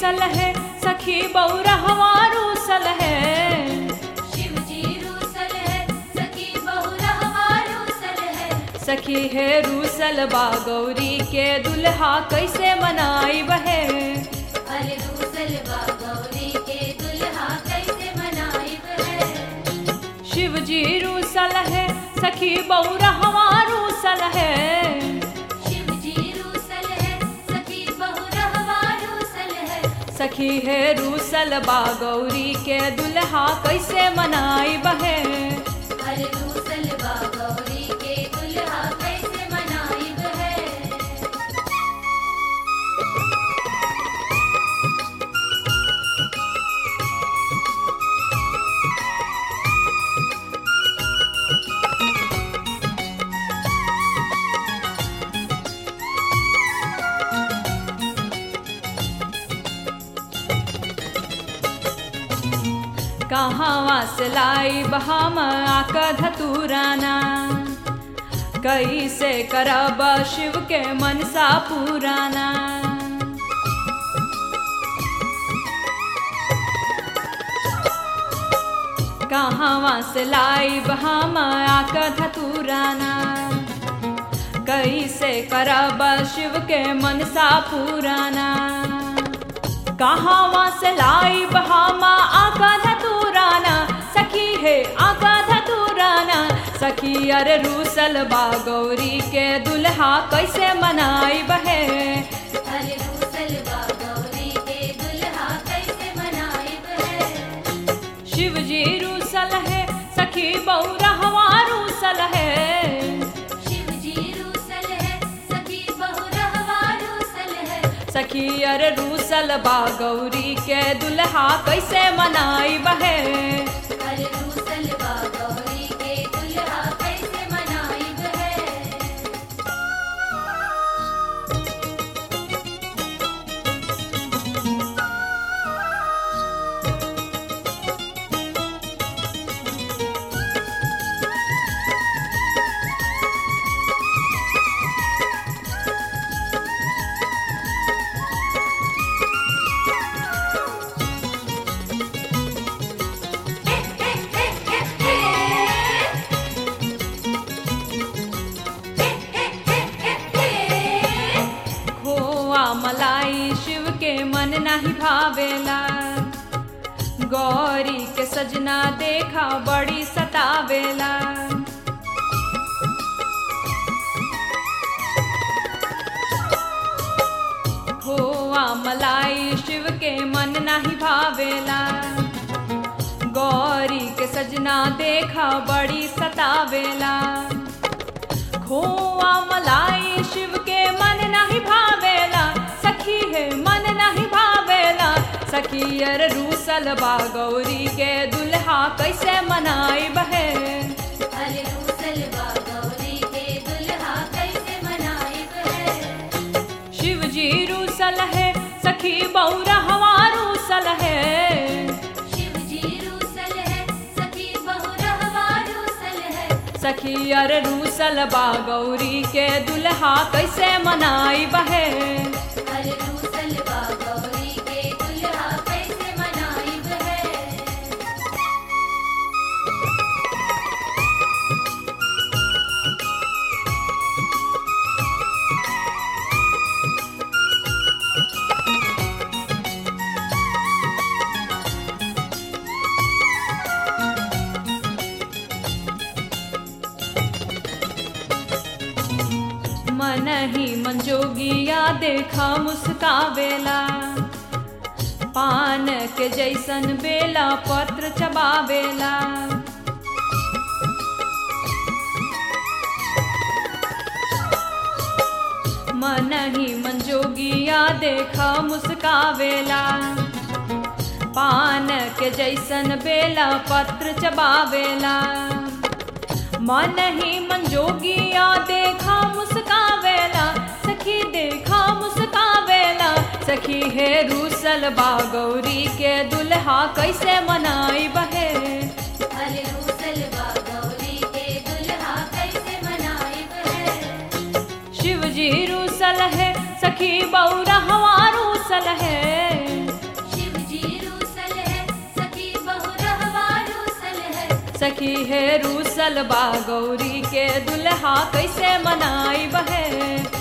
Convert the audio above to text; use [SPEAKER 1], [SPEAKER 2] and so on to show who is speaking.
[SPEAKER 1] रूसल है सखी बौरहवा रूसल है।
[SPEAKER 2] शिव जी रूसल है सखी बौरहवा रूसल है।
[SPEAKER 1] सखी है रूसल बा गौरी के दुल्हा कैसे मनाई बहे।
[SPEAKER 2] अरे रूसल बा गौरी के दुल्हा कैसे मनाई है।
[SPEAKER 1] शिव जी रूसल है सखी बौरहवा रूसल है।
[SPEAKER 2] शिव जी रूसल है सखी बौरहवा रूसल है।
[SPEAKER 1] सखी है रूसल बा गौरी के दुल्हा कैसे मनाई बहे।
[SPEAKER 2] अरे रूसल बा गौरी के दुल्हा कैसे मनाई है।
[SPEAKER 1] कहाँ से लाई बहाम आका धतुराना कैसे करब शिव के मनसा पुराना। कहाँ से लाई बहाम आका धतुराना कैसे करब शिव के मनसा पुराना। कहाँ से लाई बहामा आका धतुराना सखी है आका धतुराना। सखी अरे रूसल बा गौरी के दुल्हा कैसे मनाई बहे।
[SPEAKER 2] अरे रूसल बा गौरी के दुल्हा कैसे मनाई है।
[SPEAKER 1] शिव जी रूसल है सखी बौरहवा रूसल है।
[SPEAKER 2] शिव जी रूसल है सखी बौरहवा रूसल है।
[SPEAKER 1] सखी अरे रूसल बा गौरी के दुल्हा कैसे मनाई बहे।
[SPEAKER 2] अरे रूसल बा गौरी के दुल्हा कैसे मनाई है।
[SPEAKER 1] खोआ मलाई शिव के मन नहीं भावेला गौरी के सजना देखा बड़ी सतावेला। खोआ मलाई शिव के मन नहीं भावेला गौरी के सजना देखा बड़ी सतावेला। खोआ मलाई शिव के मन नहीं भावेला सखी है मन नहीं भावेला। सखी अर रूसल बा गौरी के दुल्हा कैसे मनाई बहे।
[SPEAKER 2] अरे रूसल बा गौरी के दुल्हा कैसे मनाई है।
[SPEAKER 1] शिव जी रूसल है सखी बौरहवा रूसल है।
[SPEAKER 2] शिव जी रूसल है सखी बौरहवा रूसल है।
[SPEAKER 1] सखी अर रूसल बा गौरी के दुल्हा कैसे मनाई बहे।
[SPEAKER 2] अरे रूसल बा गौरी के दुल्हा कैसे मनाई है।
[SPEAKER 1] मन ही मंजोगिया देखा मुस्कावेला पान के जैसन बेला पत्र चबावेला। मन ही मंजोगिया देखा मुस्कावेला पान के जैसन बेला पत्र चबावेला। मन ही मंजोगिया देखा मुस्कावेला सखी देखा मुस्कावेला। सखी है रूसल बा गौरी के दुल्हा कैसे मनाई बहे।
[SPEAKER 2] अरे रूसल बा गौरी के दुल्हा कैसे मनाई है।
[SPEAKER 1] शिव जी रूसल है सखी बौरहवा रूसल है। सखी है रूसल बा गौरी के दुल्हा कैसे मनाई बहे।